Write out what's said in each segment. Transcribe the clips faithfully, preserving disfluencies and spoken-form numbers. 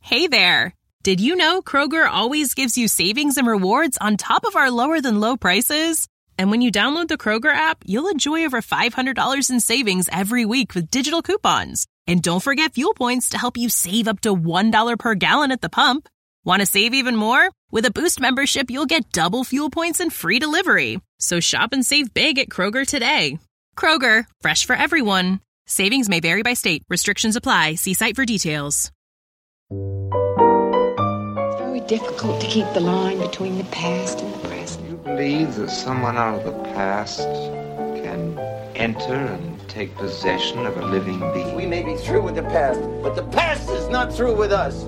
Hey there! Did you know Kroger always gives you savings and rewards on top of our lower-than-low prices? And when you download the Kroger app, you'll enjoy over five hundred dollars in savings every week with digital coupons. And don't forget fuel points to help you save up to one dollar per gallon at the pump. Want to save even more? With a Boost membership, you'll get double fuel points and free delivery. So shop and save big at Kroger today. Kroger, fresh for everyone. Savings may vary by state. Restrictions apply. See site for details. It's very difficult to keep the line between the past and the present. You believe that someone out of the past can enter and take possession of a living being? We may be through with the past, but the past is not through with us.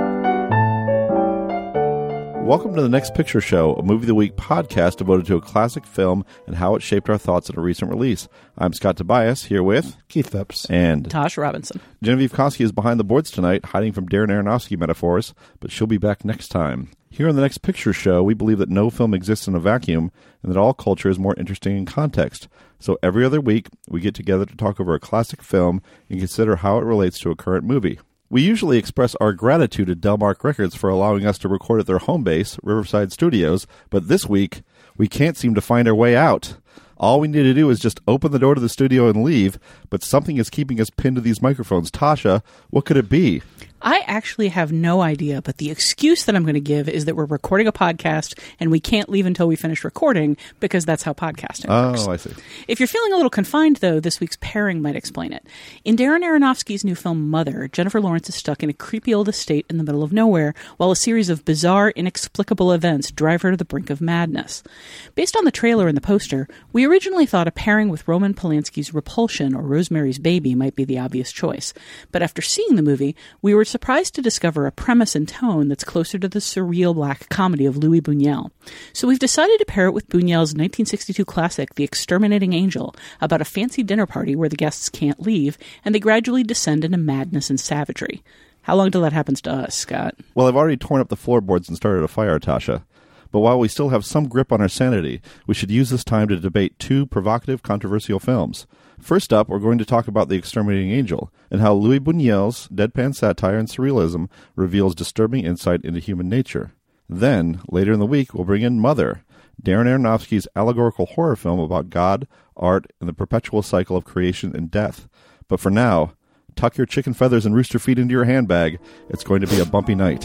Welcome to The Next Picture Show, a Movie of the Week podcast devoted to a classic film and how it shaped our thoughts at a recent release. I'm Scott Tobias, here with Keith Phipps and Tosh Robinson. Genevieve Koski is behind the boards tonight, hiding from Darren Aronofsky metaphors, but she'll be back next time. Here on The Next Picture Show, we believe that no film exists in a vacuum and that all culture is more interesting in context. So every other week, we get together to talk over a classic film and consider how it relates to a current movie. We usually express our gratitude to Delmark Records for allowing us to record at their home base, Riverside Studios, but this week, we can't seem to find our way out. All we need to do is just open the door to the studio and leave, but something is keeping us pinned to these microphones. Tasha, what could it be? I actually have no idea, but the excuse that I'm going to give is that we're recording a podcast and we can't leave until we finish recording because that's how podcasting works. Oh, I see. If you're feeling a little confined, though, this week's pairing might explain it. In Darren Aronofsky's new film Mother, Jennifer Lawrence is stuck in a creepy old estate in the middle of nowhere while a series of bizarre, inexplicable events drive her to the brink of madness. Based on the trailer and the poster, we originally thought a pairing with Roman Polanski's Repulsion or Rosemary's Baby might be the obvious choice. But after seeing the movie, we were surprised to discover a premise and tone that's closer to the surreal black comedy of Louis Buñuel. So we've decided to pair it with Buñuel's nineteen sixty-two classic, The Exterminating Angel, about a fancy dinner party where the guests can't leave, and they gradually descend into madness and savagery. How long till that happens to us, Scott? Well, I've already torn up the floorboards and started a fire, Tasha. But while we still have some grip on our sanity, we should use this time to debate two provocative, controversial films. First up, we're going to talk about The Exterminating Angel and how Louis Buñuel's deadpan satire and surrealism reveals disturbing insight into human nature. Then, later in the week, we'll bring in Mother, Darren Aronofsky's allegorical horror film about God, art, and the perpetual cycle of creation and death. But for now, tuck your chicken feathers and rooster feet into your handbag. It's going to be a bumpy night.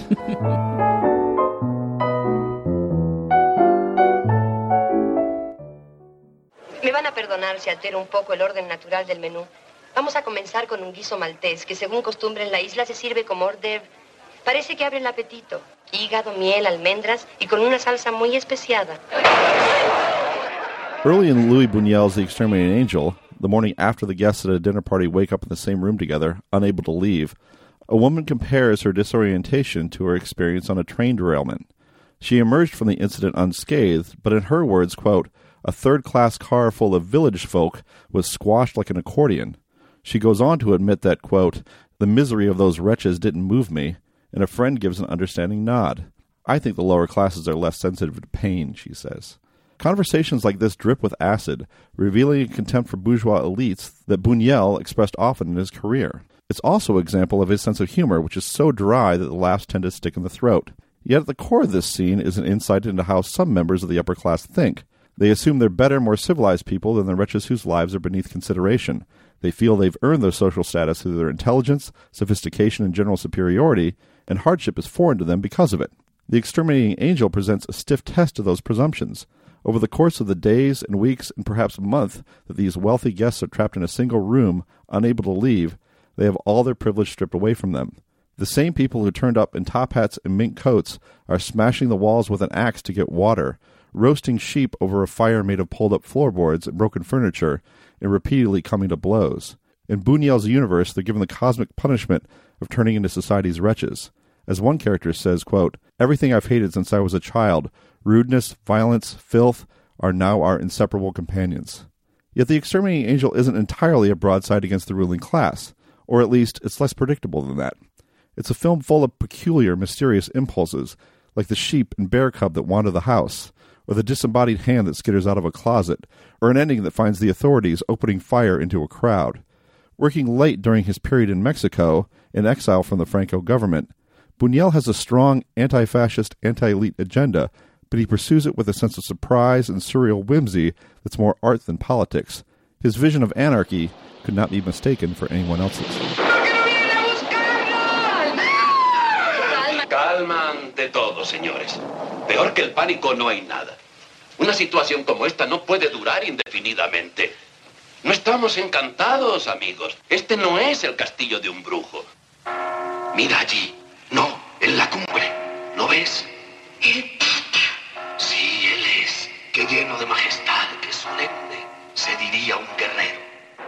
Me van a perdonar si altero un poco el orden natural del menú. Vamos a comenzar con un guiso maltés, que según costumbre en la isla se sirve como hors d'oeuvre. Parece que abre el apetito. Hígado, miel, almendras y con una salsa muy especiada. Early in Louis Buñuel's The Exterminating Angel, the morning after the guests at a dinner party wake up in the same room together, unable to leave, a woman compares her disorientation to her experience on a train derailment. She emerged from the incident unscathed, but in her words, quote, a third-class car full of village folk was squashed like an accordion. She goes on to admit that, quote, the misery of those wretches didn't move me, and a friend gives an understanding nod. I think the lower classes are less sensitive to pain, she says. Conversations like this drip with acid, revealing a contempt for bourgeois elites that Buñuel expressed often in his career. It's also an example of his sense of humor, which is so dry that the laughs tend to stick in the throat. Yet at the core of this scene is an insight into how some members of the upper class think. They assume they're better, more civilized people than the wretches whose lives are beneath consideration. They feel they've earned their social status through their intelligence, sophistication, and general superiority, and hardship is foreign to them because of it. The Exterminating Angel presents a stiff test to those presumptions. Over the course of the days and weeks and perhaps a month that these wealthy guests are trapped in a single room, unable to leave, they have all their privilege stripped away from them. The same people who turned up in top hats and mink coats are smashing the walls with an axe to get water, roasting sheep over a fire made of pulled-up floorboards and broken furniture, and repeatedly coming to blows. In Buñuel's universe, they're given the cosmic punishment of turning into society's wretches. As one character says, quote, everything I've hated since I was a child, rudeness, violence, filth, are now our inseparable companions. Yet The Exterminating Angel isn't entirely a broadside against the ruling class, or at least it's less predictable than that. It's a film full of peculiar, mysterious impulses, like the sheep and bear cub that wander the house, or the disembodied hand that skitters out of a closet, or an ending that finds the authorities opening fire into a crowd. Working late during his period in Mexico, in exile from the Franco government, Buñuel has a strong anti-fascist, anti-elite agenda, but he pursues it with a sense of surprise and surreal whimsy that's more art than politics. His vision of anarchy could not be mistaken for anyone else's. Calma ante todo, señores. Peor que el pánico no hay nada. Una situación como esta no puede durar indefinidamente. No estamos encantados, amigos. Este no es el castillo de un brujo. Mira allí. No, en la cumbre. ¿Lo ves? Sí, él es. Qué lleno de majestad, qué solemne. Se diría un guerrero.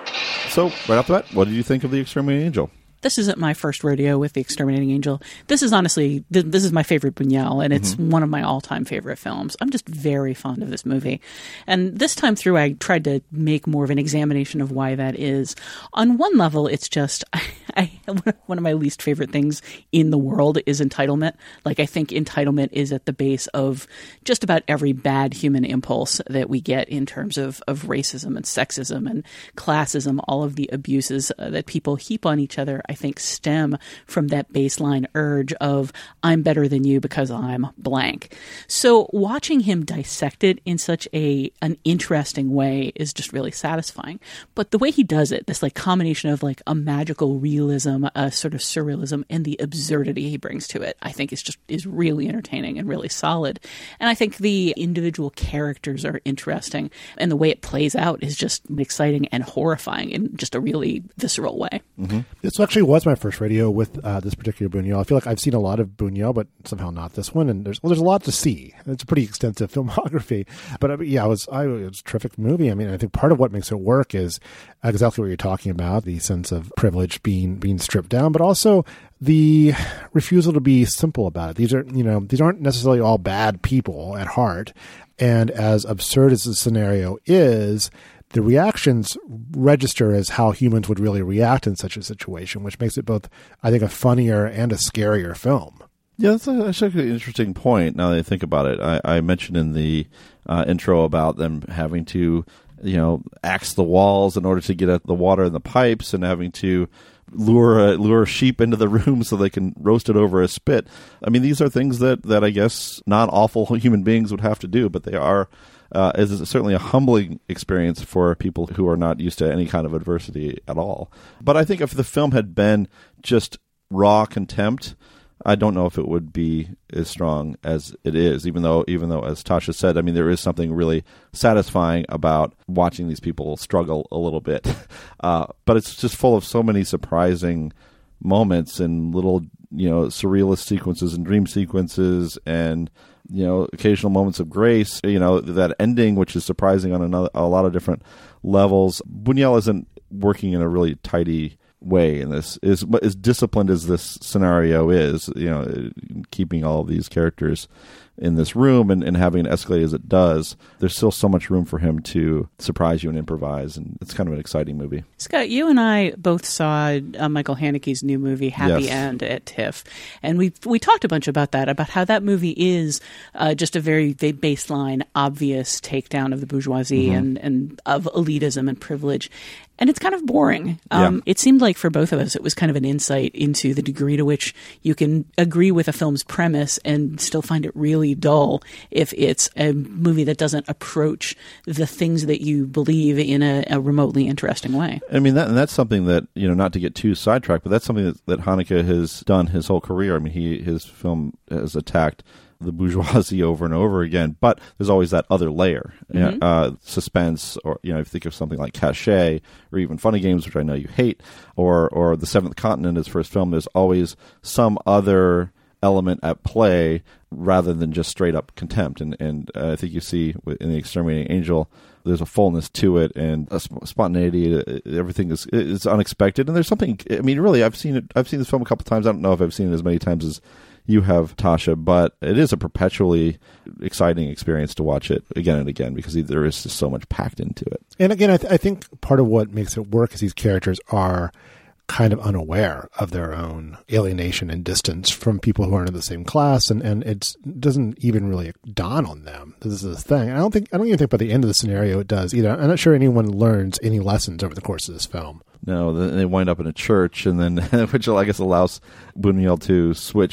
So, right off the bat, what did you think of The Exterminating Angel? This isn't my first rodeo with The Exterminating Angel. This is honestly, th- this is my favorite Buñuel, and it's mm-hmm. one of my all-time favorite films. I'm just very fond of this movie. And this time through, I tried to make more of an examination of why that is. On one level, it's just, I, I, one of my least favorite things in the world is entitlement. Like, I think entitlement is at the base of just about every bad human impulse that we get in terms of, of racism and sexism and classism, all of the abuses uh, that people heap on each other. I think stem from that baseline urge of I'm better than you because I'm blank. So watching him dissect it in such a an interesting way is just really satisfying. But the way he does it, this like combination of like a magical realism, a sort of surrealism, and the absurdity he brings to it, I think is just is really entertaining and really solid. And I think the individual characters are interesting, and the way it plays out is just exciting and horrifying in just a really visceral way. Mm-hmm. It's actually was my first radio with uh, this particular Buñuel. I feel like I've seen a lot of Buñuel, but somehow not this one. And there's well, there's a lot to see. It's a pretty extensive filmography. But uh, yeah, it was, I, it was a terrific movie. I mean, I think part of what makes it work is exactly what you're talking about, the sense of privilege being being stripped down, but also the refusal to be simple about it. These are, you know, these aren't necessarily all bad people at heart. And as absurd as the scenario is, the reactions register as how humans would really react in such a situation, which makes it both, I think, a funnier and a scarier film. Yeah, that's actually an interesting point now that I think about it. I, I mentioned in the uh, intro about them having to, you know, axe the walls in order to get at the water in the pipes and having to lure a, lure sheep into the room so they can roast it over a spit. I mean, these are things that, that I guess non-awful human beings would have to do, but they are... Uh, is certainly a humbling experience for people who are not used to any kind of adversity at all. But I think if the film had been just raw contempt, I don't know if it would be as strong as it is, even though, even though, as Tasha said, I mean, there is something really satisfying about watching these people struggle a little bit. Uh, but it's just full of so many surprising moments and little, you know, surrealist sequences and dream sequences and, you know, occasional moments of grace, you know, that ending, which is surprising on another, a lot of different levels. Buñuel isn't working in a really tidy way in this. Is as disciplined as this scenario is, you know, keeping all of these characters in this room and, and having it escalate as it does, there's still so much room for him to surprise you and improvise, and it's kind of an exciting movie. Scott, you and I both saw uh, Michael Haneke's new movie, Happy yes. End, at TIFF, and we we talked a bunch about that, about how that movie is uh, just a very baseline, obvious takedown of the bourgeoisie mm-hmm. and, and of elitism and privilege. And it's kind of boring. Um, yeah. It seemed like for both of us, it was kind of an insight into the degree to which you can agree with a film's premise and still find it really dull if it's a movie that doesn't approach the things that you believe in a, a remotely interesting way. I mean, that, and that's something that, you know, not to get too sidetracked, but that's something that, that Haneke has done his whole career. I mean, he his film has attacked the bourgeoisie over and over again, but there's always that other layer, mm-hmm. uh, suspense, or, you know, if you think of something like Cachet, or even Funny Games, which I know you hate, or or The Seventh Continent, his first film, there's always some other element at play rather than just straight up contempt. And, and uh, I think you see in The Exterminating Angel, there's a fullness to it and a sp- spontaneity. Everything is is unexpected, and there's something. I mean, really, I've seen it. I've seen this film a couple times. I don't know if I've seen it as many times as you have, Tasha, but it is a perpetually exciting experience to watch it again and again because there is just so much packed into it. And again, I, th- I think part of what makes it work is these characters are kind of unaware of their own alienation and distance from people who aren't in the same class, and, and it's, it doesn't even really dawn on them. This is the thing. I don't think I don't even think by the end of the scenario it does either. I'm not sure anyone learns any lessons over the course of this film. No, they wind up in a church, and then which I guess allows Buñuel to switch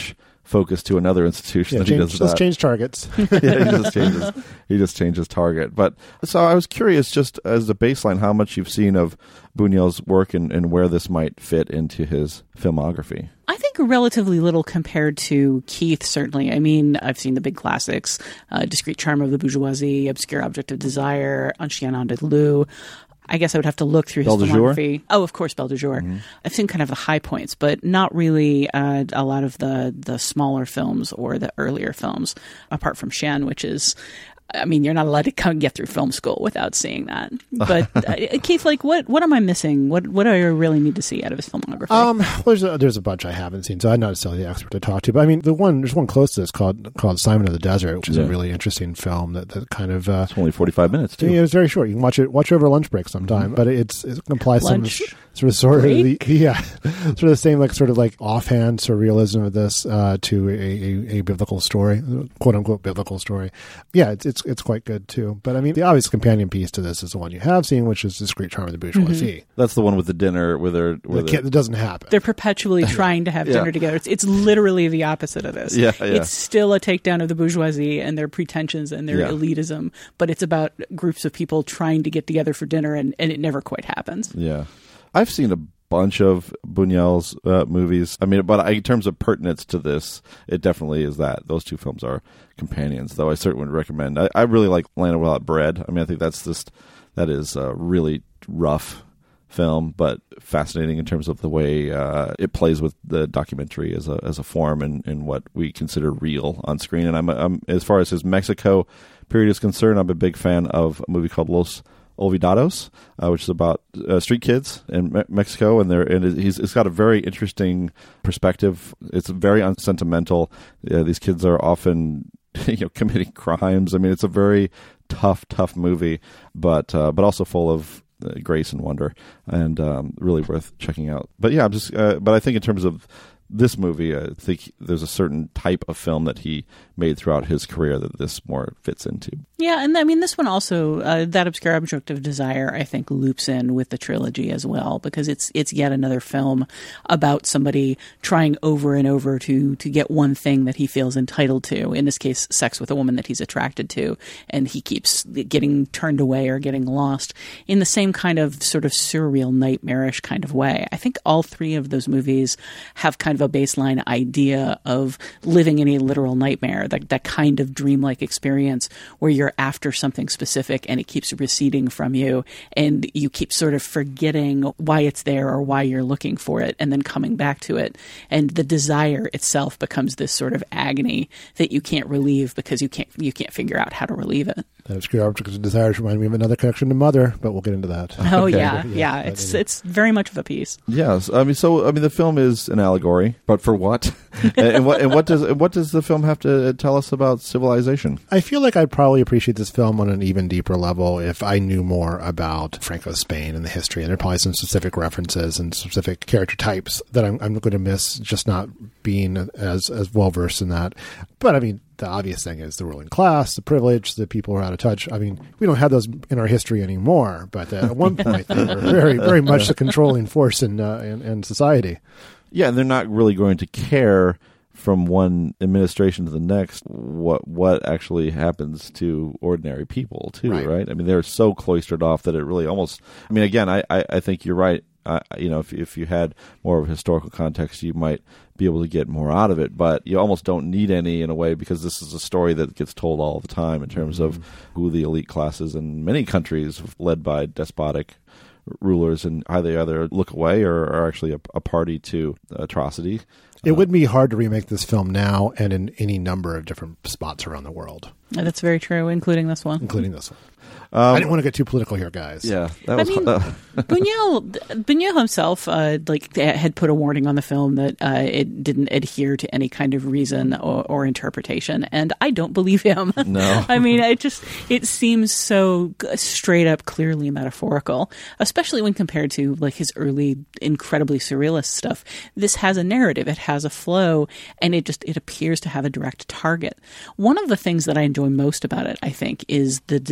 focus to another institution Yeah, that change, he does let's that. change targets. yeah, he just changes. He just changes target. But so I was curious, just as a baseline, how much you've seen of Buñuel's work and, and where this might fit into his filmography. I think relatively little compared to Keith, certainly. I mean, I've seen the big classics, uh, Discreet Charm of the Bourgeoisie, Obscure Object of Desire, Un Chien Andalou. I guess I would have to look through his Belle de Jour? filmography. Oh, of course, Belle de Jour. Mm-hmm. I've seen kind of the high points, but not really uh, a lot of the, the smaller films or the earlier films, apart from Chien, which is... I mean, you're not allowed to come get through film school without seeing that. But uh, Keith, like, what what am I missing? What what do I really need to see out of his filmography? Um, well, there's a, there's a bunch I haven't seen, so I'm not necessarily the expert to talk to. But I mean, the one there's one close to this called called Simon of the Desert, which is yeah. a really interesting film that, that kind of uh, it's only forty-five minutes too. Yeah, it's very short. You can watch it watch over lunch break sometime, mm-hmm. but it's it applies lunch some sort of sort of the, yeah sort of the same like sort of like offhand surrealism of this uh, to a, a, a biblical story, quote unquote biblical story. Yeah, it's it's it's quite good too. But I mean, the obvious companion piece to this is the one you have seen, which is Discreet Charm of the Bourgeoisie. Mm-hmm. That's the one with the dinner where they're... Where the kid, it doesn't happen. They're perpetually trying to have yeah. dinner together. It's, it's literally the opposite of this. Yeah, yeah. It's still a takedown of the bourgeoisie and their pretensions and their yeah. elitism, but it's about groups of people trying to get together for dinner, and, and it never quite happens. Yeah. I've seen a bunch of Buñuel's uh, movies. I mean, but I, in terms of pertinence to this, it definitely is that. Those two films are companions, though I certainly would recommend. I, I really like Land Without Bread. I mean, I think that's just, that is a really rough film, but fascinating in terms of the way uh, it plays with the documentary as a as a form and, and what we consider real on screen. And I'm, I'm as far as his Mexico period is concerned, I'm a big fan of a movie called Los Olvidados, uh, which is about uh, street kids in Me- Mexico, and they're and he's it's got a very interesting perspective. It's very unsentimental. Uh, these kids are often you know committing crimes. I mean, it's a very tough, tough movie, but uh, but also full of uh, grace and wonder, and um, really worth checking out. But yeah, I'm just. Uh, but I think in terms of this movie, I think there's a certain type of film that he made throughout his career that this more fits into. Yeah, and I mean, this one also, uh, that Obscure Object of Desire, I think, loops in with the trilogy as well, because it's it's yet another film about somebody trying over and over to to get one thing that he feels entitled to, in this case, sex with a woman that he's attracted to, and he keeps getting turned away or getting lost in the same kind of sort of surreal, nightmarish kind of way. I think all three of those movies have kind of a baseline idea of living in a literal nightmare, that, that kind of dreamlike experience where you're after something specific and it keeps receding from you and you keep sort of forgetting why it's there or why you're looking for it and then coming back to it. And the desire itself becomes this sort of agony that you can't relieve because you can't you can't figure out how to relieve it. That Obscure Object of Desire remind me of another connection to Mother, but we'll get into that. Oh Okay. yeah, yeah, yeah. It's it's very much of a piece. Yes, I mean, so I mean, the film is an allegory, but for what? and, and what? And what does what does the film have to tell us about civilization? I feel like I'd probably appreciate this film on an even deeper level if I knew more about Franco's Spain and the history. And there are probably some specific references and specific character types that I'm, I'm going to miss just not being as as well versed in that. But I mean, the obvious thing is the ruling class, the privilege, the people who are out of touch. I mean, we don't have those in our history anymore, but uh, at one point they were very, very much the controlling force in, uh, in in society. Yeah, and they're not really going to care from one administration to the next what what actually happens to ordinary people too, right? right? I mean, they're so cloistered off that it really almost. I mean, again, I I, I think you're right. Uh, you know, if if you had more of a historical context, you might be able to get more out of it, but you almost don't need any in a way because this is a story that gets told all the time in terms mm-hmm. of who the elite classes in many countries led by despotic rulers and how they either look away or are actually a, a party to atrocity. It uh, would be hard to remake this film now and in any number of different spots around the world. Yeah, that's very true, including this one. Including this one. Um, I didn't want to get too political here, guys. Yeah, that I was. mean, Uh, Buñuel, Buñuel himself, uh, like, had put a warning on the film that uh, it didn't adhere to any kind of reason or, or interpretation, and I don't believe him. No, I mean, it just it seems so straight up, clearly metaphorical, especially when compared to like his early, incredibly surrealist stuff. This has a narrative, it has a flow, and it just it appears to have a direct target. One of the things that I enjoy most about it, I think, is the distinction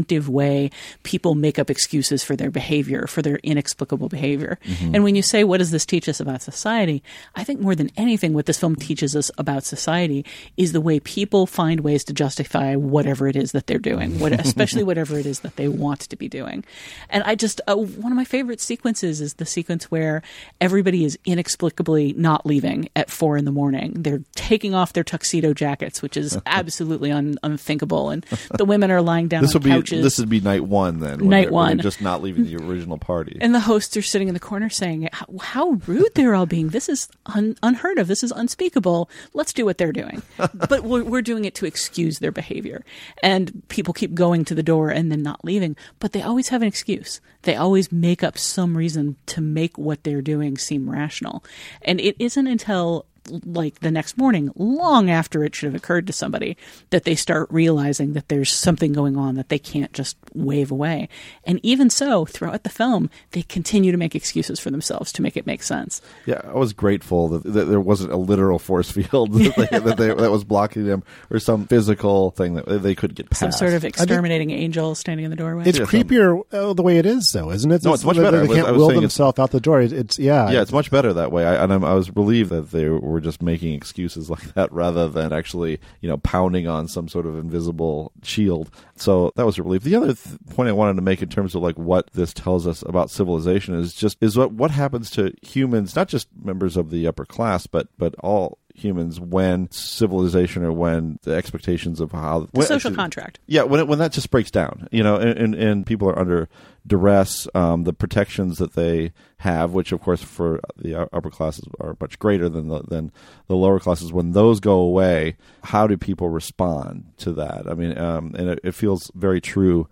instinctive way people make up excuses for their behavior, for their inexplicable behavior. Mm-hmm. And when you say, what does this teach us about society? I think more than anything, what this film teaches us about society is the way people find ways to justify whatever it is that they're doing, what, especially whatever it is that they want to be doing. And I just, uh, one of my favorite sequences is the sequence where everybody is inexplicably not leaving at four in the morning. They're taking off their tuxedo jackets, which is absolutely un- unthinkable. And the women are lying down this on would couches. Be, this would be night one then. When night they're, one. when they're just not leaving the original party. And the hosts are sitting in the corner saying, how, how rude they're all being. This is un- unheard of. This is unspeakable. Let's do what they're doing. But we're, we're doing it to excuse their behavior. And people keep going to the door and then not leaving. But they always have an excuse. They always make up some reason to make what they're doing seem rational. And it isn't until like the next morning, long after it should have occurred to somebody, that they start realizing that there's something going on that they can't just wave away. And even so, throughout the film, they continue to make excuses for themselves to make it make sense. Yeah, I was grateful that, that there wasn't a literal force field that, they, that, they, that was blocking them, or some physical thing that they could get past. Some sort of exterminating angel standing in the doorway. It's yeah, creepier uh, the way it is, though, isn't it? No, it's much they, better. They Was, can't I was will saying themselves out the door. It's, it's yeah, yeah, it's much better that way. I, and I'm, I was relieved that they were just making excuses like that rather than actually, you know, pounding on some sort of invisible shield. So that was a relief. The other th- point I wanted to make in terms of like what this tells us about civilization is just is what what happens to humans, not just members of the upper class, but but all humans when civilization or when the expectations of how the when, social actually, contract. Yeah, when it, when that just breaks down, you know, and, and, and people are under duress, um, the protections that they have, which of course for the upper classes are much greater than the, than the lower classes. When those go away, how do people respond to that? I mean, um, and it, it feels very true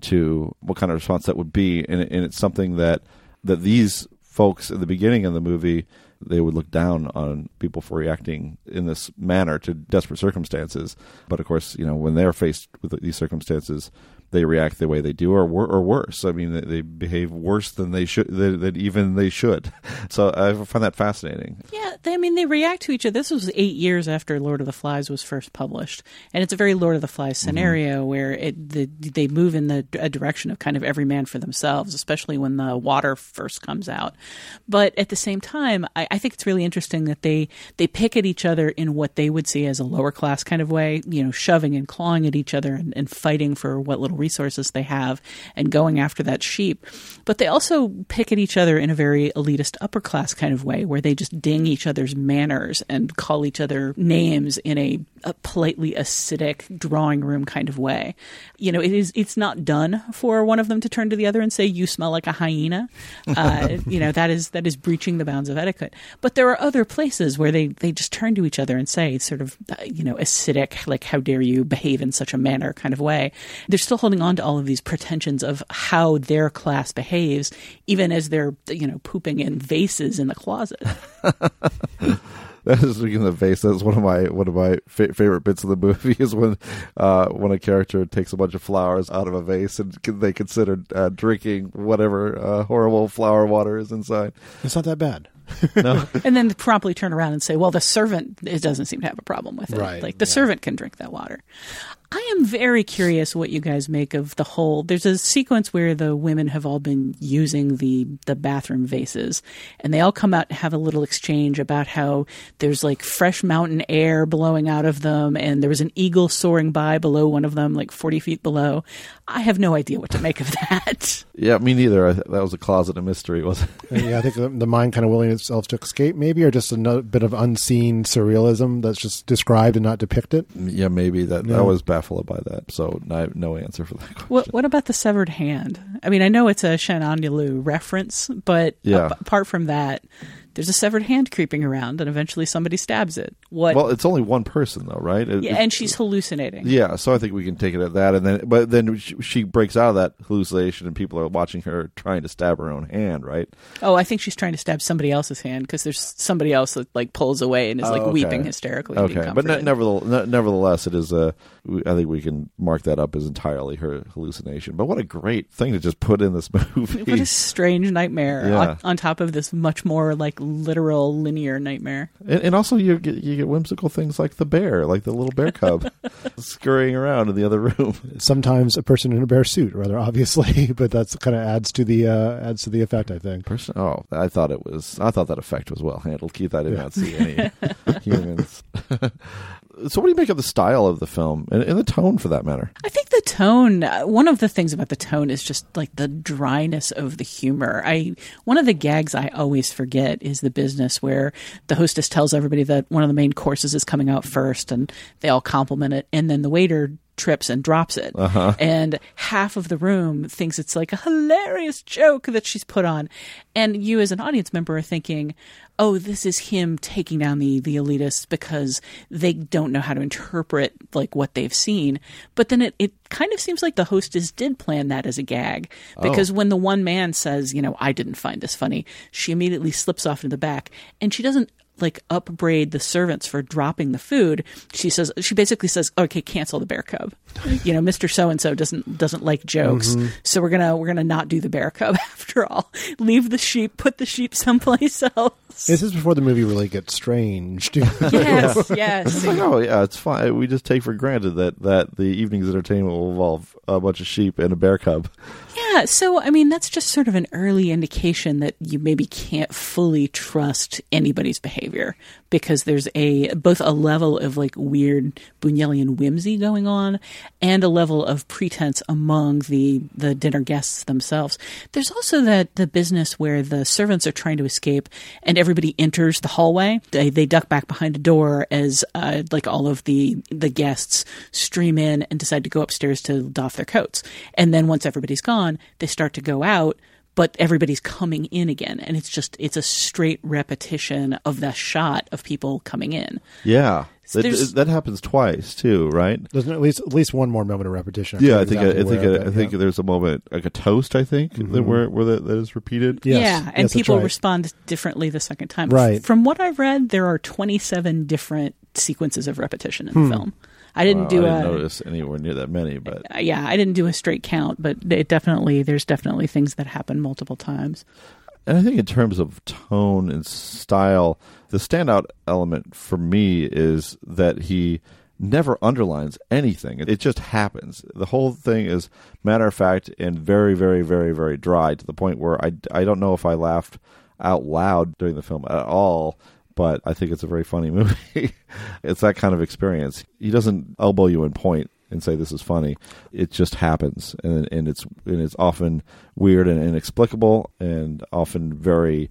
to what kind of response that would be, and, and it's something that that these folks at the beginning of the movie, they would look down on people for reacting in this manner to desperate circumstances. But of course, you know, when they're faced with these circumstances, they react the way they do, or or worse. I mean, they, they behave worse than they should, than, than even they should. So I find that fascinating. Yeah, they, I mean, they react to each other. This was eight years after Lord of the Flies was first published, and it's a very Lord of the Flies scenario mm-hmm. where it the, they move in the a direction of kind of every man for themselves, especially when the water first comes out. But at the same time, I, I think it's really interesting that they they pick at each other in what they would see as a lower class kind of way, you know, shoving and clawing at each other and, and fighting for what little resources they have and going after that sheep. But they also pick at each other in a very elitist upper class kind of way where they just ding each other's manners and call each other names in a, a politely acidic drawing room kind of way. You know, it is it's not done for one of them to turn to the other and say, "You smell like a hyena." Uh, you know, that is that is breaching the bounds of etiquette. But there are other places where they, they just turn to each other and say sort of, uh, you know, acidic, like, "How dare you behave in such a manner" kind of way. They're still holding on to all of these pretensions of how their class behaves, even as they're, you know, pooping in vases in the closet. That is, speaking of the vase, that's one of my one of my fa- favorite bits of the movie is when uh, when a character takes a bunch of flowers out of a vase and they consider uh, drinking whatever uh, horrible flower water is inside. It's not that bad. No. And then promptly turn around and say, well, the servant it doesn't seem to have a problem with it. Right, like the yeah. servant can drink that water. I am very curious what you guys make of the whole. There's a sequence where the women have all been using the the bathroom vases, and they all come out and have a little exchange about how there's like fresh mountain air blowing out of them, and there was an eagle soaring by below one of them, like forty feet below. I have no idea what to make of that. Yeah, me neither. I, that was a closet of mystery, wasn't it? Yeah, I think the, the mind kind of willing itself to escape, maybe, or just a bit of unseen surrealism that's just described and not depicted. Yeah, maybe that. Yeah. I was baffled by that, so I have no answer for that question. What, what about the severed hand? I mean, I know it's a Shannon Liu reference, but yeah. a- apart from that, there's a severed hand creeping around, and eventually somebody stabs it. What? Well, it's only one person, though, right? It, yeah, and she's hallucinating. Yeah, so I think we can take it at that, and then, but then she, she breaks out of that hallucination, and people are watching her trying to stab her own hand, right? Oh, I think she's trying to stab somebody else's hand because there's somebody else that like pulls away and is like oh, okay. weeping hysterically. Okay, but ne- nevertheless, nevertheless, it is a. I think we can mark that up as entirely her hallucination. But what a great thing to just put in this movie! What a strange nightmare yeah. on, on top of this much more like literal linear nightmare. And, and also you get you get whimsical things like the bear, like the little bear cub scurrying around in the other room. Sometimes a person in a bear suit, rather obviously, but that's kind of adds to the uh, adds to the effect, I think. Person, oh, I thought it was. I thought that effect was well handled. Keith, I did Yeah. not see any humans. So, what do you make of the style of the film and, and the tone, for that matter? I think the tone, uh, one of the things about the tone is just like the dryness of the humor. I One of the gags I always forget is the business where the hostess tells everybody that one of the main courses is coming out first and they all compliment it. And then the waiter trips and drops it. Uh-huh. And half of the room thinks it's like a hilarious joke that she's put on. And you as an audience member are thinking, oh, this is him taking down the, the elitists because they don't know how to interpret like what they've seen. But then it, it kind of seems like the hostess did plan that as a gag, because Oh. when the one man says, you know, I didn't find this funny, she immediately slips off into the back and she doesn't like upbraid the servants for dropping the food. She says, she basically says, okay, cancel the bear cub. You know, Mister So-and-so doesn't, doesn't like jokes. Mm-hmm. So we're going to, we're going to not do the bear cub after all. Leave the sheep, put the sheep someplace else. This is before the movie really gets strange, too. Yes, yes. It's like, oh yeah, it's fine. We just take for granted that, that the evening's entertainment will involve a bunch of sheep and a bear cub. Yeah, so I mean that's just sort of an early indication that you maybe can't fully trust anybody's behavior, because there's a both a level of like weird Buñuelian whimsy going on and a level of pretense among the the dinner guests themselves. There's also that the business where the servants are trying to escape and everybody enters the hallway. They they duck back behind a door as uh, like all of the the guests stream in and decide to go upstairs to doff their coats. And then once everybody's gone, they start to go out, but everybody's coming in again. And it's just, it's a straight repetition of that shot of people coming in. Yeah, So that, there's- that happens twice too, right? There's at least at least one more moment of repetition. Yeah, I forget think exactly I, think where, I, but, think yeah. there's a moment like a toast. I think that where where that, that is repeated. Yes. Yeah, and Yes, that's people right. respond differently the second time. Right. F- From what I've read, there are twenty-seven different sequences of repetition in the film. I didn't Wow, do I a didn't notice anywhere near that many, but uh, yeah, I didn't do a straight count, but it definitely there's definitely things that happen multiple times. and I think in terms of tone and style, the standout element for me is that he never underlines anything. It just happens. The whole thing is matter of fact and very, very, very, very dry, to the point where I, I don't know if I laughed out loud during the film at all, but I think it's a very funny movie. It's that kind of experience. He doesn't elbow you in point and say this is funny. It just happens, and and it's and it's often weird and inexplicable, and often very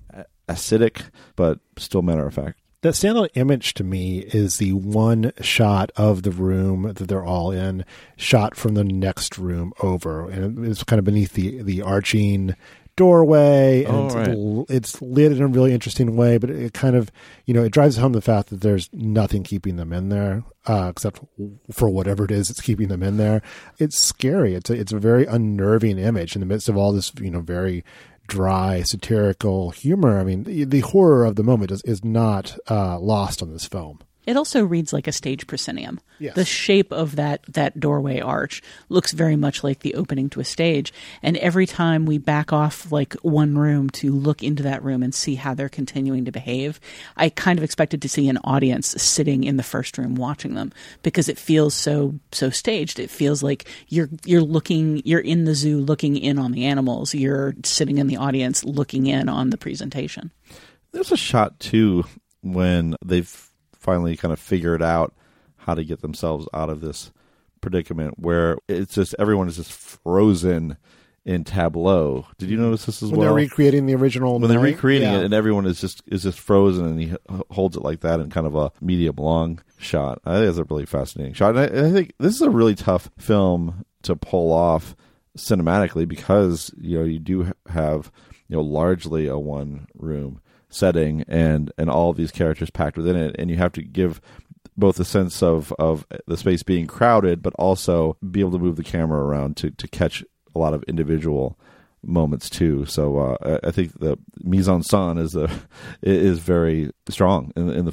acidic, but still matter of fact. That standout image to me is the one shot of the room that they're all in, shot from the next room over, and it's kind of beneath the the arching doorway, and Oh, it's, right. l- it's lit in a really interesting way, but it kind of, you know, it drives home the fact that there's nothing keeping them in there, uh, except for whatever it is that's keeping them in there. It's scary. It's a, it's a very unnerving image in the midst of all this, you know, very dry satirical humor. I mean, the, the horror of the moment is, is not uh, lost on this film. It also reads like a stage proscenium. Yes. The shape of that, that doorway arch looks very much like the opening to a stage. And every time we back off like one room to look into that room and see how they're continuing to behave, I kind of expected to see an audience sitting in the first room watching them, because it feels so so staged. It feels like you're you're looking you're in the zoo looking in on the animals. You're sitting in the audience looking in on the presentation. There's a shot too when they've finally kind of figured out how to get themselves out of this predicament, where it's just everyone is just frozen in tableau. Did you notice this as When well? they're recreating the original when they're night? recreating Yeah. it, and everyone is just is just frozen, and he h- holds it like that in kind of a medium long shot. I think it's a really fascinating shot, and I, and I think this is a really tough film to pull off cinematically, because you know you do ha- have you know largely a one room setting and and all of these characters packed within it, and you have to give both a sense of of the space being crowded, but also be able to move the camera around to to catch a lot of individual moments too. So uh, I I think the mise en scène is a is very strong in in the film.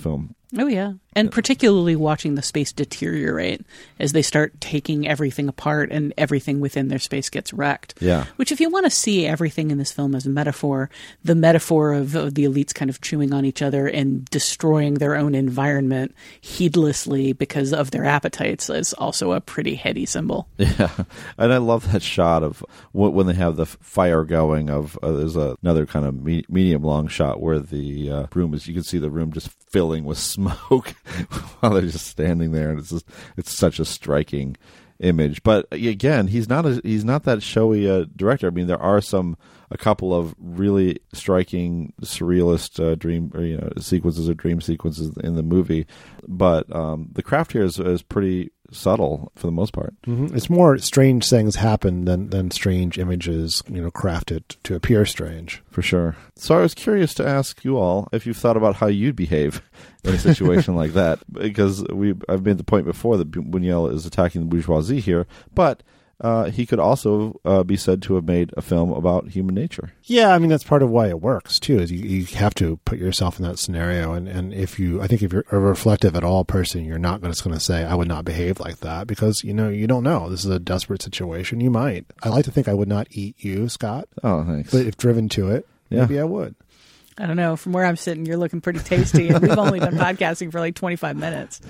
Oh, yeah. And particularly watching the space deteriorate as they start taking everything apart and everything within their space gets wrecked. Yeah. Which, if you want to see everything in this film as a metaphor, the metaphor of, of the elites kind of chewing on each other and destroying their own environment heedlessly because of their appetites is also a pretty heady symbol. Yeah. And I love that shot of w- when they have the fire going of, uh, there's a, another kind of me- medium long shot where the uh, room is, you can see the room just filling with smoke while they're just standing there, and it's just, it's such a striking image. But again, he's not a, he's not that showy uh, director. I mean, there are some a couple of really striking surrealist uh, dream or, you know, sequences or dream sequences in the movie, but um, the craft here is, is pretty subtle for the most part. Mm-hmm. It's more strange things happen than than strange images, you know, crafted to appear strange. For sure. So I was curious to ask you all if you've thought about how you'd behave in a situation like that, because we I've made the point before that Buñuel is attacking the bourgeoisie here, but uh, he could also uh, be said to have made a film about human nature. Yeah, I mean, that's part of why it works, too, is you, you have to put yourself in that scenario. And, and if you, I think if you're a reflective at all person, you're not just going to say, I would not behave like that, because, you know, you don't know. This is a desperate situation. You might. I like to think I would not eat you, Scott. Oh, thanks. But if driven to it, yeah. maybe I would. I don't know. From where I'm sitting, you're looking pretty tasty, and we've only been podcasting for like twenty-five minutes.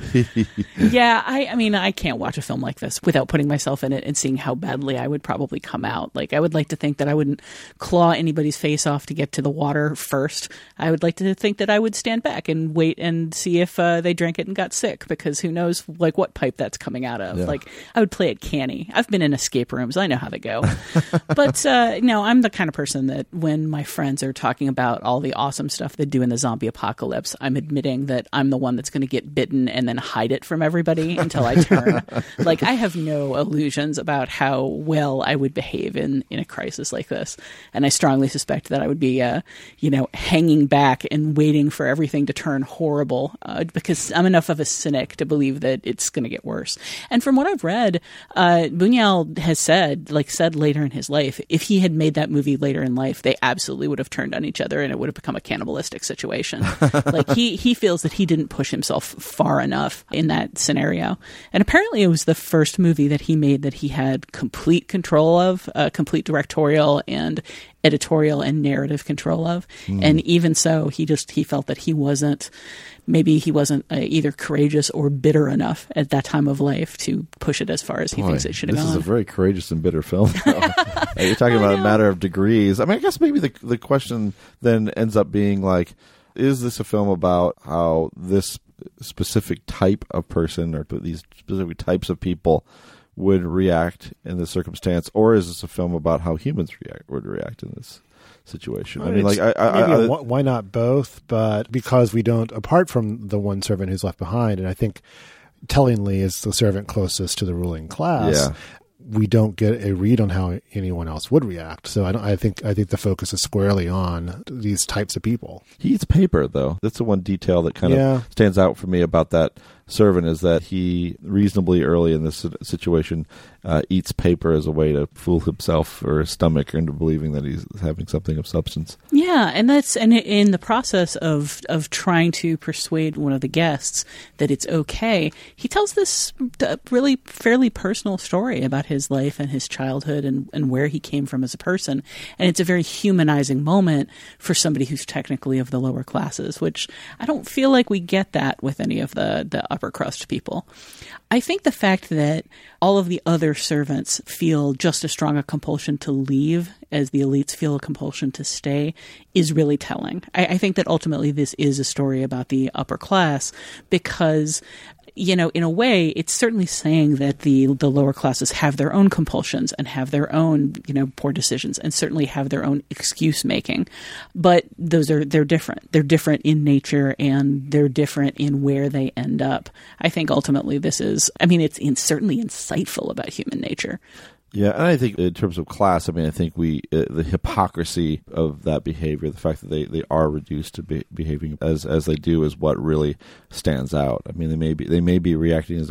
Yeah, I, I mean, I can't watch a film like this without putting myself in it and seeing how badly I would probably come out. Like, I would like to think that I wouldn't claw anybody's face off to get to the water first. I would like to think that I would stand back and wait and see if uh, they drank it and got sick, because who knows, like, what pipe that's coming out of. Yeah. Like, I would play it canny. I've been in escape rooms. I know how they go. But, uh, no, I'm the kind of person that when my friends are talking about all the awesome stuff they do in the zombie apocalypse, I'm admitting that I'm the one that's going to get bitten and then hide it from everybody until I turn. Like, I have no illusions about how well I would behave in, in a crisis like this. And I strongly suspect that I would be, uh, you know, hanging back and waiting for everything to turn horrible, uh, because I'm enough of a cynic to believe that it's going to get worse. And from what I've read, uh, Buñuel has said, like said later in his life, if he had made that movie later in life, they absolutely would have turned on each other and it would have become a cannibalistic situation. Like, he, he feels that he didn't push himself far enough in that scenario. And apparently it was the first movie that he made that he had complete control of, uh, complete directorial and editorial and narrative control of. Mm. And even so, he just, he felt that he wasn't, maybe he wasn't uh, either courageous or bitter enough at that time of life to push it as far as he Boy, thinks it should have gone. This is a very courageous and bitter film. You're talking about a matter of degrees. I mean, I guess maybe the the question then ends up being like, is this a film about how this specific type of person or these specific types of people would react in this circumstance, or is this a film about how humans react would react in this situation? I mean, like, I, I, maybe I, a, why not both? But because we don't, apart from the one servant who's left behind, and I think tellingly is the servant closest to the ruling class. Yeah. We don't get a read on how anyone else would react. So I don't. I think. I think the focus is squarely on these types of people. He eats paper, though. That's the one detail that kind yeah. of stands out for me about that servant, is that he reasonably early in this situation uh, eats paper as a way to fool himself or his stomach into believing that he's having something of substance. Yeah, and that's and in the process of of trying to persuade one of the guests that it's okay, he tells this really fairly personal story about his life and his childhood and, and where he came from as a person. And it's a very humanizing moment for somebody who's technically of the lower classes, which I don't feel like we get that with any of the, the upper crust people. I think the fact that all of the other servants feel just as strong a compulsion to leave as the elites feel a compulsion to stay is really telling. I, I think that ultimately this is a story about the upper class because, you know, in a way, it's certainly saying that the the lower classes have their own compulsions and have their own, you know, poor decisions and certainly have their own excuse making. But those are they're different. They're different in nature and they're different in where they end up. I think ultimately this is, I mean, it's in, certainly insightful about human nature. Yeah, and I think in terms of class, I mean, I think we uh, the hypocrisy of that behavior, the fact that they, they are reduced to be, behaving as as they do, is what really stands out. I mean, they may be they may be reacting as all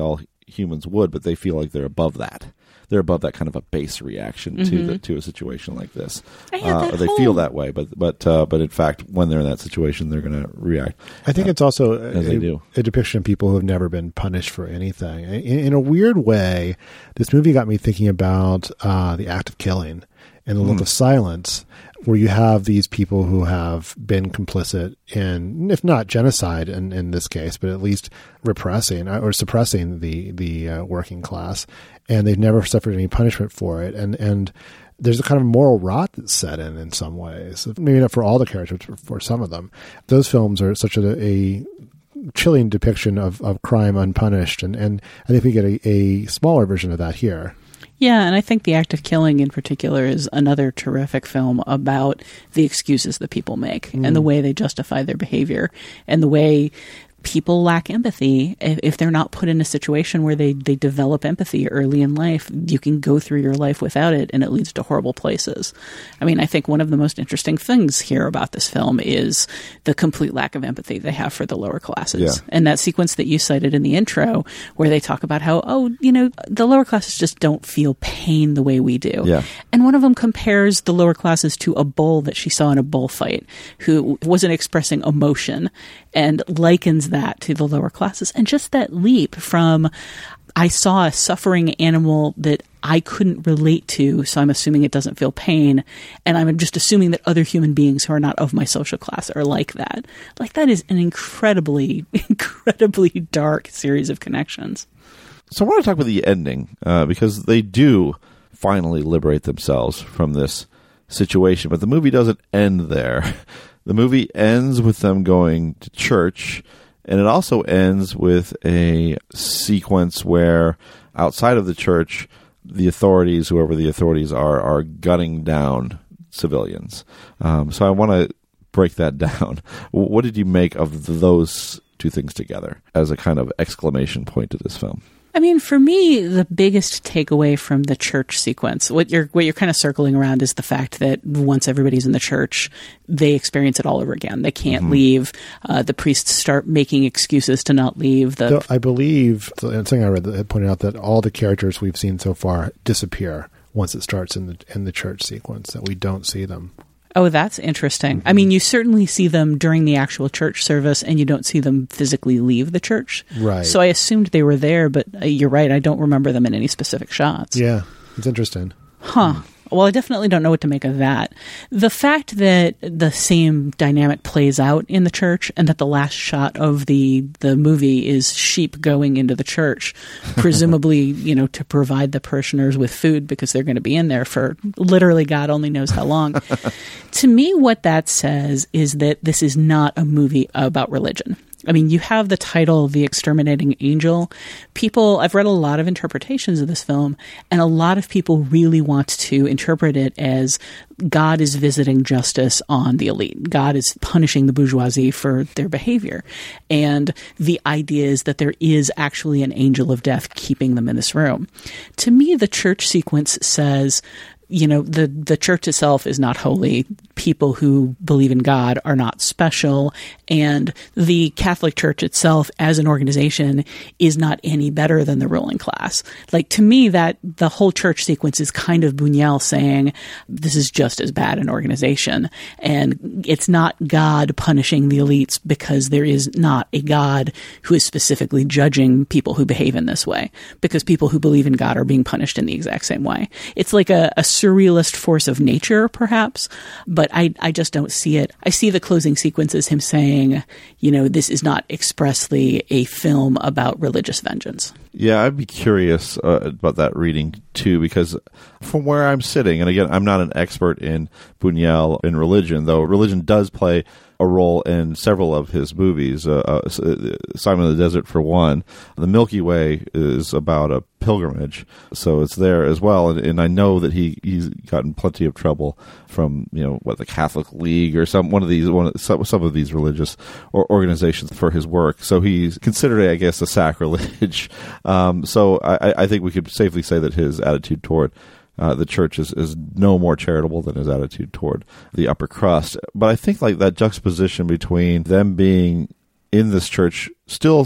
humans would, but they feel like they're above that. They're above that kind of a base reaction to Mm-hmm. the, to a situation like this. Yeah, uh, that or they whole- feel that way, but but uh, but in fact, when they're in that situation, they're going to react. I think it's also as they do. a, a depiction of people who have never been punished for anything. In, in a weird way, this movie got me thinking about uh, the act of killing and the look Mm. of silence, where you have these people who have been complicit in, if not genocide in, in this case, but at least repressing or suppressing the the uh, working class, and they've never suffered any punishment for it. And and there's a kind of moral rot that's set in in some ways. Maybe not for all the characters, but for some of them. Those films are such a, a chilling depiction of, of crime unpunished, and, and I think we get a, a smaller version of that here. Yeah, and I think The Act of Killing in particular is another terrific film about the excuses that people make Mm. and the way they justify their behavior and the way people lack empathy. If, if they're not put in a situation where they, they develop empathy early in life, you can go through your life without it, and it leads to horrible places. I mean, I think one of the most interesting things here about this film is the complete lack of empathy they have for the lower classes. Yeah. And that sequence that you cited in the intro where they talk about how, oh, you know, the lower classes just don't feel pain the way we do. Yeah. And one of them compares the lower classes to a bull that she saw in a bullfight who wasn't expressing emotion, and likens that to the lower classes. And just that leap from, I saw a suffering animal that I couldn't relate to, so I'm assuming it doesn't feel pain, and I'm just assuming that other human beings who are not of my social class are like that. Like, that is an incredibly, incredibly dark series of connections. So I want to talk about the ending, uh, because they do finally liberate themselves from this situation, but the movie doesn't end there. The movie ends with them going to church, and it also ends with a sequence where outside of the church, the authorities, whoever the authorities are, are gunning down civilians. Um, so I want to break that down. What did you make of those two things together as a kind of exclamation point to this film? I mean, for me, the biggest takeaway from the church sequence, what you're what you're kind of circling around is the fact that once everybody's in the church, they experience it all over again. They can't Mm-hmm. leave. Uh, the priests start making excuses to not leave. The Though I believe, the thing I read that had pointed out that all the characters we've seen so far disappear once it starts in the in the church sequence, that we don't see them. Oh, that's interesting. I mean, you certainly see them during the actual church service, and you don't see them physically leave the church. Right. So I assumed they were there, but uh, you're right. I don't remember them in any specific shots. Yeah, it's interesting. Huh. Well, I definitely don't know what to make of that. The fact that the same dynamic plays out in the church, and that the last shot of the the movie is sheep going into the church, presumably, you know, to provide the parishioners with food because they're going to be in there for literally God only knows how long. To me, what that says is that this is not a movie about religion. I mean, you have the title, The Exterminating Angel. People, I've read a lot of interpretations of this film, and a lot of people really want to interpret it as God is visiting justice on the elite. God is punishing the bourgeoisie for their behavior. And the idea is that there is actually an angel of death keeping them in this room. To me, the church sequence says, you know, the, the church itself is not holy. People who believe in God are not special. And the Catholic Church itself as an organization is not any better than the ruling class. Like, to me, that the whole church sequence is kind of Buñuel saying this is just as bad an organization. And it's not God punishing the elites because there is not a God who is specifically judging people who behave in this way, because people who believe in God are being punished in the exact same way. It's like a, a surrealist force of nature, perhaps, but I, I just don't see it. I see the closing sequence as him saying, you know, this is not expressly a film about religious vengeance. Yeah, I'd be curious uh, about that reading too, because from where I'm sitting, and again, I'm not an expert in Buñuel in religion, though religion does play a role in several of his movies. Uh, uh, Simon of the Desert, for one. The Milky Way is about a pilgrimage, so it's there as well. And, and I know that he he's gotten plenty of trouble from, you know, what, the Catholic League or some one of these one of, some, some of these religious or organizations for his work. So he's considered, I guess, a sacrilege. Um, so I, I think we could safely say that his attitude toward Uh, the church is, is no more charitable than his attitude toward the upper crust. But I think like that juxtaposition between them being in this church, still s-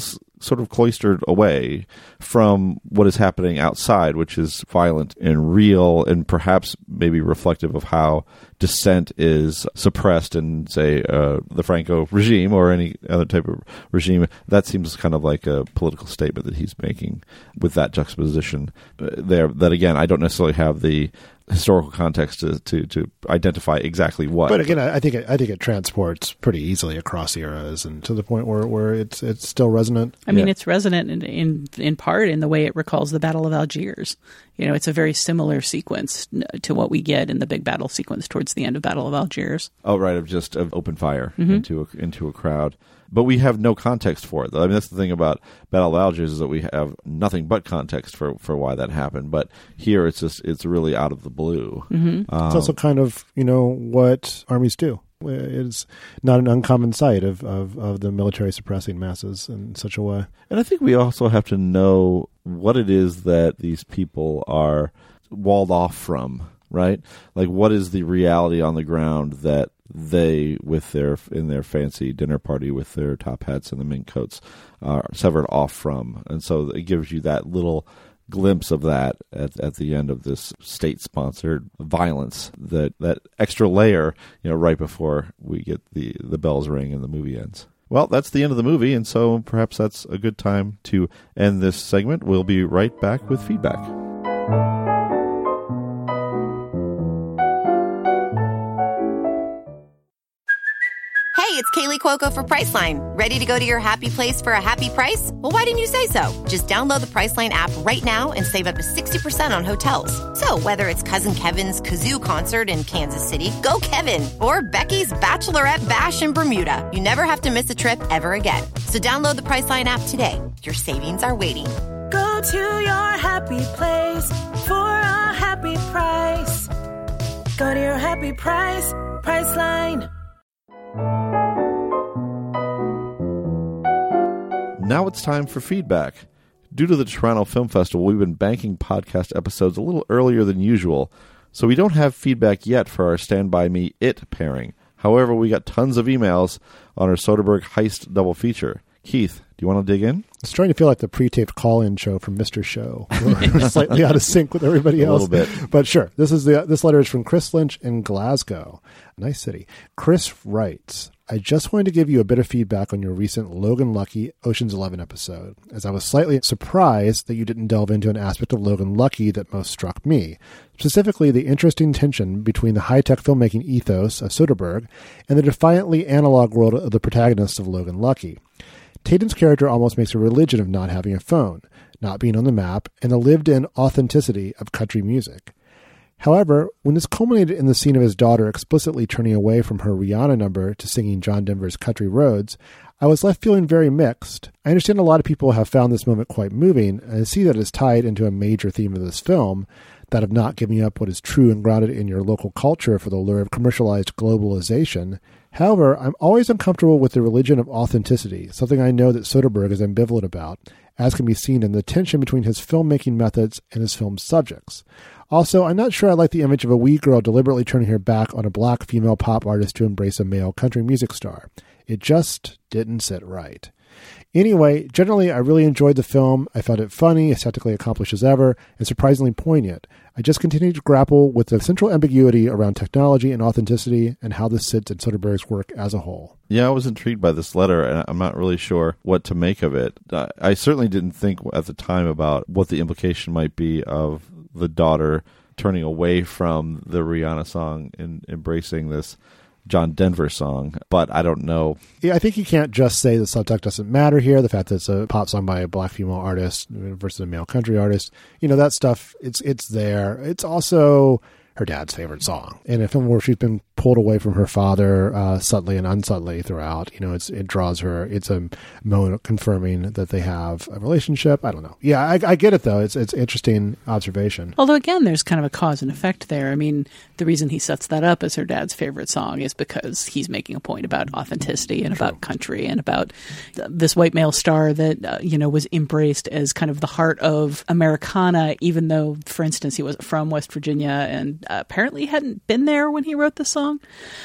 sort of cloistered away from what is happening outside, which is violent and real and perhaps maybe reflective of how dissent is suppressed in, say, uh, the Franco regime or any other type of regime. That seems kind of like a political statement that he's making with that juxtaposition there. That, again, I don't necessarily have the historical context to, to, to identify exactly what. But again, I think it, I think it transports pretty easily across eras and to the point where, where it's it's still resonant. I mean, Yeah. it's resonant in, in in part in the way it recalls the Battle of Algiers. You know, it's a very similar sequence to what we get in the big battle sequence towards the end of Battle of Algiers. Oh, right, of just of open fire Mhm. into a, into a crowd. But we have no context for it. I mean, that's the thing about Battle of Algiers is that we have nothing but context for, for why that happened. But here, it's just it's really out of the blue. Mm-hmm. Um, It's also kind of, you know, what armies do. It's not an uncommon sight of, of, of the military suppressing masses in such a way. And I think we also have to know what it is that these people are walled off from, right? Like, what is the reality on the ground that they, with their in their fancy dinner party with their top hats and the mink coats, are severed off from? And so it gives you that little glimpse of that at, at the end of this state-sponsored violence, that that extra layer, you know, right before we get the the bells ring and the movie ends. Well, that's the end of the movie, and so perhaps that's a good time to end this segment. We'll be right back with feedback. Hey, it's Kaylee Cuoco for Priceline. Ready to go to your happy place for a happy price? Well, why didn't you say so? Just download the Priceline app right now and save up to sixty percent on hotels. So whether it's Cousin Kevin's Kazoo Concert in Kansas City, go Kevin, or Becky's Bachelorette Bash in Bermuda, you never have to miss a trip ever again. So download the Priceline app today. Your savings are waiting. Go to your happy place for a happy price. Go to your happy price, Priceline. Now it's time for feedback. Due to the Toronto Film Festival, we've been banking podcast episodes a little earlier than usual, so we don't have feedback yet for our Stand By Me It pairing. However, we got tons of emails on our Soderbergh Heist double feature. Keith, do you want to dig in? It's trying to feel like the pre-taped call-in show from Mister Show. We're slightly out of sync with everybody A else. little bit. But sure, this is the this letter is from Chris Lynch in Glasgow. Nice city. Chris writes, I just wanted to give you a bit of feedback on your recent Logan Lucky Ocean's Eleven episode, as I was slightly surprised that you didn't delve into an aspect of Logan Lucky that most struck me, specifically the interesting tension between the high-tech filmmaking ethos of Soderbergh and the defiantly analog world of the protagonists of Logan Lucky. Tatum's character almost makes a religion of not having a phone, not being on the map, and the lived-in authenticity of country music. However, when this culminated in the scene of his daughter explicitly turning away from her Rihanna number to singing John Denver's Country Roads, I was left feeling very mixed. I understand a lot of people have found this moment quite moving, and I see that it's tied into a major theme of this film, that of not giving up what is true and grounded in your local culture for the lure of commercialized globalization. However, I'm always uncomfortable with the religion of authenticity, something I know that Soderbergh is ambivalent about, as can be seen in the tension between his filmmaking methods and his film's subjects. Also, I'm not sure I like the image of a wee girl deliberately turning her back on a black female pop artist to embrace a male country music star. It just didn't sit right. Anyway, generally, I really enjoyed the film. I found it funny, aesthetically accomplished as ever, and surprisingly poignant. I just continue to grapple with the central ambiguity around technology and authenticity and how this sits in Soderbergh's work as a whole. Yeah, I was intrigued by this letter, and I'm not really sure what to make of it. Uh, I certainly didn't think at the time about what the implication might be of the daughter turning away from the Rihanna song and embracing this John Denver song, but I don't know. Yeah, I think you can't just say the subtext doesn't matter here. The fact that it's a pop song by a black female artist versus a male country artist, you know, that stuff, it's it's there. It's also her dad's favorite song. In a film where she's been pulled away from her father uh, subtly and unsubtly throughout, you know, it's it draws her. It's a moment confirming that they have a relationship. I don't know. Yeah, I, I get it, though. It's it's interesting observation. Although, again, there's kind of a cause and effect there. I mean, the reason he sets that up as her dad's favorite song is because he's making a point about authenticity and True. About country and about th- this white male star that, uh, you know, was embraced as kind of the heart of Americana, even though, for instance, he was from West Virginia and uh, apparently hadn't been there when he wrote the song.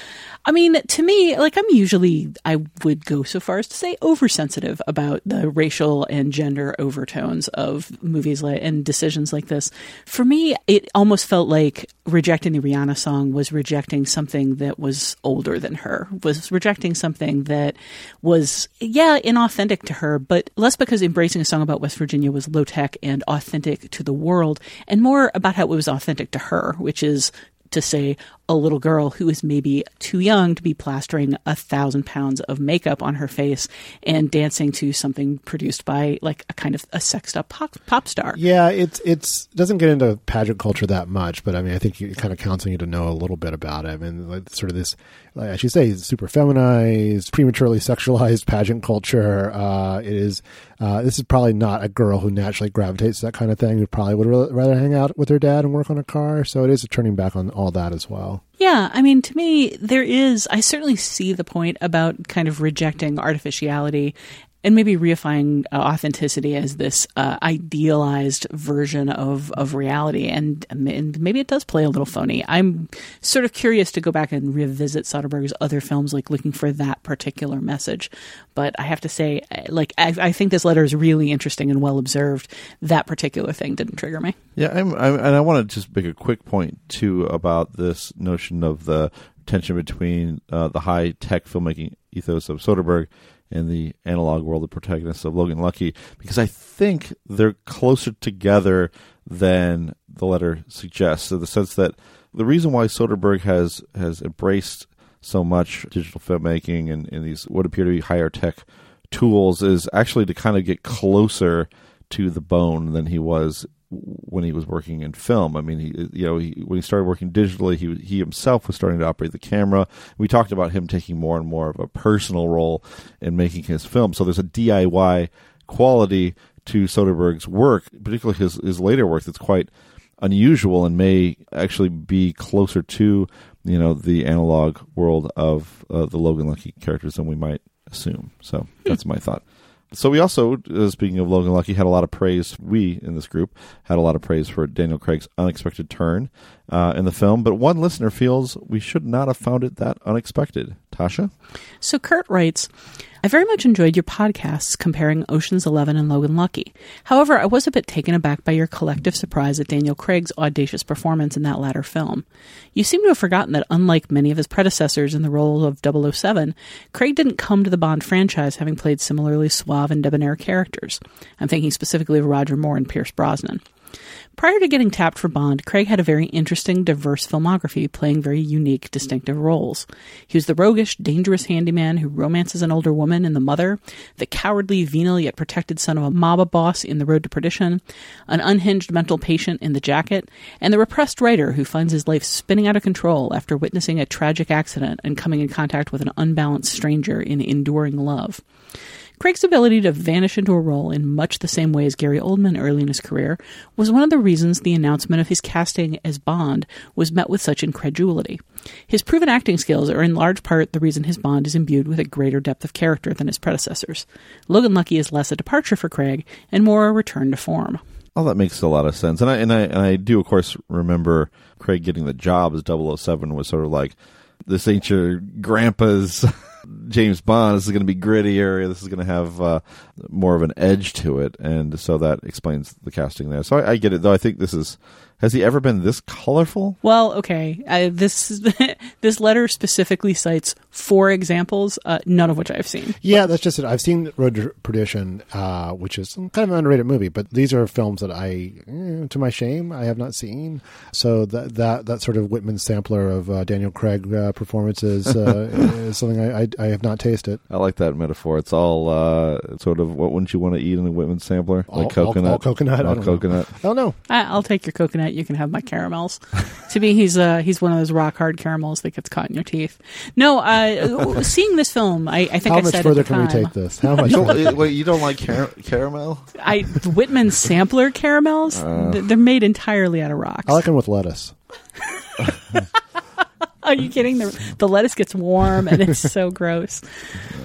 I mean, to me, like I'm usually, I would go so far as to say oversensitive about the racial and gender overtones of movies like, and decisions like this. For me, it almost felt like rejecting the Rihanna song was rejecting something that was older than her, was rejecting something that was, yeah, inauthentic to her, but less because embracing a song about West Virginia was low tech and authentic to the world, and more about how it was authentic to her, which is to say a little girl who is maybe too young to be plastering a thousand pounds of makeup on her face and dancing to something produced by like a kind of a sexed up pop, pop star. Yeah, it's it's doesn't get into pageant culture that much, but I mean, I think it kind of counts on you to know a little bit about it. I mean, like, sort of this, like I should say, super feminized, prematurely sexualized pageant culture. Uh, it is. Uh, this is probably not a girl who naturally gravitates to that kind of thing. Who probably would rather hang out with her dad and work on a car. So it is a turning back on all that as well. Yeah, I mean, to me, there is, I certainly see the point about kind of rejecting artificiality and maybe reifying uh, authenticity as this uh, idealized version of, of reality. And, and maybe it does play a little phony. I'm sort of curious to go back and revisit Soderbergh's other films, like looking for that particular message. But I have to say, like, I, I think this letter is really interesting and well observed. That particular thing didn't trigger me. Yeah, I'm, I'm, and I want to just make a quick point, too, about this notion of the tension between uh, the high-tech filmmaking ethos of Soderbergh and the analog world, the protagonists of Logan Lucky, because I think they're closer together than the letter suggests, in the sense that the reason why Soderbergh has, has embraced so much digital filmmaking and, and these what appear to be higher tech tools is actually to kind of get closer to the bone than he was when he was working in film. I mean, he, you know, he, when he started working digitally, he he himself was starting to operate the camera. We talked about him taking more and more of a personal role in making his film. So there's a D I Y quality to Soderbergh's work, particularly his, his later work, that's quite unusual and may actually be closer to, you know, the analog world of uh, the Logan Lucky characters than we might assume. So that's my thought. So we also, uh, speaking of Logan Lucky, had a lot of praise, we in this group had a lot of praise for Daniel Craig's unexpected turn uh, in the film, but one listener feels we should not have found it that unexpected. Tasha? So Kurt writes, I very much enjoyed your podcasts comparing Ocean's Eleven and Logan Lucky. However, I was a bit taken aback by your collective surprise at Daniel Craig's audacious performance in that latter film. You seem to have forgotten that unlike many of his predecessors in the role of double oh seven, Craig didn't come to the Bond franchise having played similarly suave and debonair characters. I'm thinking specifically of Roger Moore and Pierce Brosnan. Prior to getting tapped for Bond, Craig had a very interesting, diverse filmography, playing very unique, distinctive roles. He was the roguish, dangerous handyman who romances an older woman in The Mother, the cowardly, venal yet protected son of a mob boss in The Road to Perdition, an unhinged mental patient in The Jacket, and the repressed writer who finds his life spinning out of control after witnessing a tragic accident and coming in contact with an unbalanced stranger in enduring love. Craig's ability to vanish into a role in much the same way as Gary Oldman early in his career was one of the reasons the announcement of his casting as Bond was met with such incredulity. His proven acting skills are in large part the reason his Bond is imbued with a greater depth of character than his predecessors. Logan Lucky is less a departure for Craig and more a return to form. Oh, that makes a lot of sense. And I and I and I do, of course, remember Craig getting the job as double oh seven was sort of like, this ain't your grandpa's James Bond. This is going to be grittier. This is going to have uh, more of an edge to it. And so that explains the casting there. So I, I get it, though. I think this is... Has he ever been this colorful? Well, okay. I, this this letter specifically cites four examples, uh, none of which I've seen. Yeah, that's just it. I've seen Road to Perdition, uh, which is kind of an underrated movie, but these are films that I, eh, to my shame, I have not seen. So that that, that sort of Whitman sampler of uh, Daniel Craig uh, performances uh, is something I, I, I have not tasted. I like that metaphor. It's all uh, sort of, what wouldn't you want to eat in a Whitman sampler? Like all, coconut? All, all coconut? All I don't coconut. Know. I don't know. I, I'll take your coconut. You can have my caramels. To me, he's uh, he's one of those rock hard caramels that gets caught in your teeth. No, uh, seeing this film, I, I think How I much said further at the can time, we take this? How much? You don't, wait, you don't like car- caramel? I Whitman sampler caramels. Uh, they're made entirely out of rocks. I like them with lettuce. Are you kidding? The, the lettuce gets warm and it's so gross.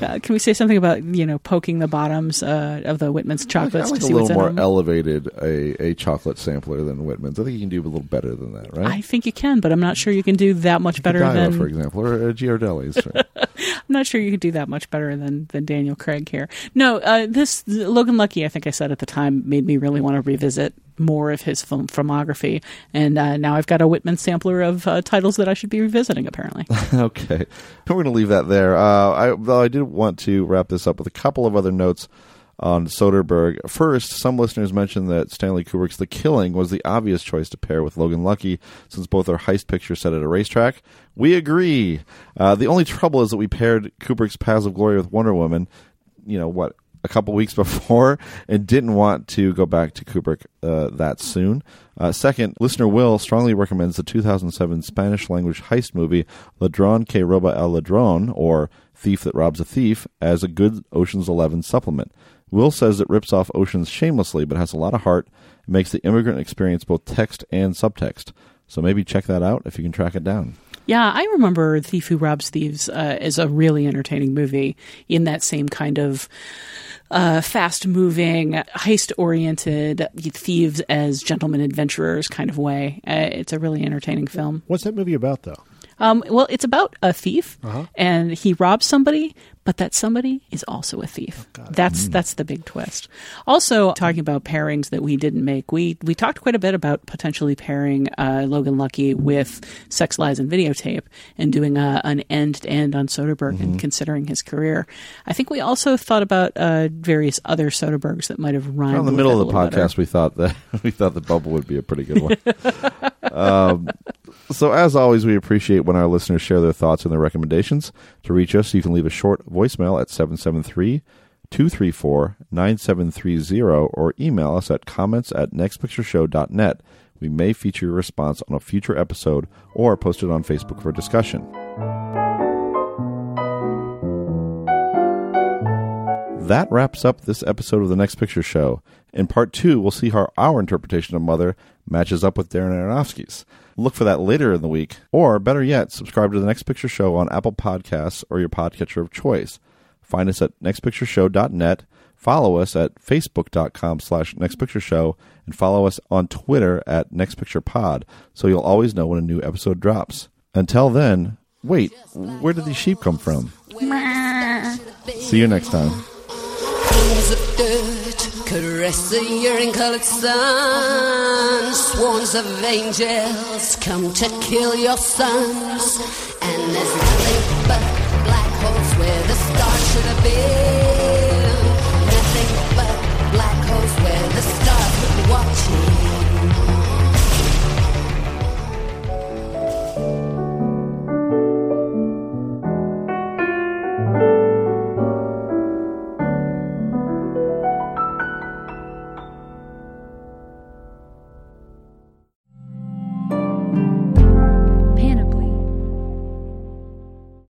Uh, can we say something about, you know, poking the bottoms uh, of the Whitman's chocolates I like to a see what's little in more them? elevated a, a chocolate sampler than Whitman's. I think you can do a little better than that, right? I think you can, but I'm not sure you can do that much better Godiva, than... for example, or uh, Giardelli's. Right? I'm not sure you could do that much better than, than Daniel Craig here. No, uh, this Logan Lucky, I think I said at the time, made me really want to revisit more of his film filmography. And uh, now I've got a Whitman sampler of uh, titles that I should be revisiting, apparently. Okay. We're going to leave that there. Uh, I, though I did want to wrap this up with a couple of other notes on Soderbergh. First, some listeners mentioned that Stanley Kubrick's The Killing was the obvious choice to pair with Logan Lucky, since both are heist pictures set at a racetrack. We agree. Uh, the only trouble is that we paired Kubrick's Paths of Glory with Wonder Woman, you know, what, a couple weeks before, and didn't want to go back to Kubrick uh, that soon. Uh, second, listener Will strongly recommends the two thousand seven Spanish-language heist movie Ladrón que roba al ladrón, or Thief That Robs a Thief, as a good Ocean's Eleven supplement. Will says it rips off Oceans shamelessly, but has a lot of heart. It makes the immigrant experience both text and subtext. So maybe check that out if you can track it down. Yeah, I remember Thief Who Robs Thieves uh, as a really entertaining movie in that same kind of uh, fast-moving, heist-oriented thieves as gentlemen adventurers kind of way. Uh, it's a really entertaining film. What's that movie about, though? Um, well, it's about a thief, Uh-huh. and he robs somebody, but that somebody is also a thief. Oh, that's Mm. that's the big twist. Also, talking about pairings that we didn't make, we we talked quite a bit about potentially pairing uh, Logan Lucky with Sex, Lies, and Videotape, and doing a, an end-to-end on Soderbergh Mm-hmm. and considering his career. I think we also thought about uh, various other Soderberghs that might have rhymed. In the with middle it of a the little better. podcast, we thought that we thought the bubble would be a pretty good one. um, so, as always, we appreciate when our listeners share their thoughts and their recommendations. To reach us, you can leave a short voicemail at seven seven three, two three four, nine seven three zero or email us at comments at next picture show dot net. We may feature your response on a future episode or post it on Facebook for discussion. That wraps up this episode of The Next Picture Show. In part two, we'll see how our interpretation of Mother matches up with Darren Aronofsky's. Look for that later in the week, or better yet, subscribe to The Next Picture Show on Apple Podcasts or your podcatcher of choice. Find us at next picture show dot net, follow us at facebook.com slash nextpictureshow, and follow us on Twitter at nextpicturepod, so you'll always know when a new episode drops. Until then, wait, where did these sheep come from? See you next time. Pools of dirt caress the urine-colored sun. Swarms of angels come to kill your sons. And there's nothing but black holes where the stars should have been. Nothing but black holes where the stars would be watching.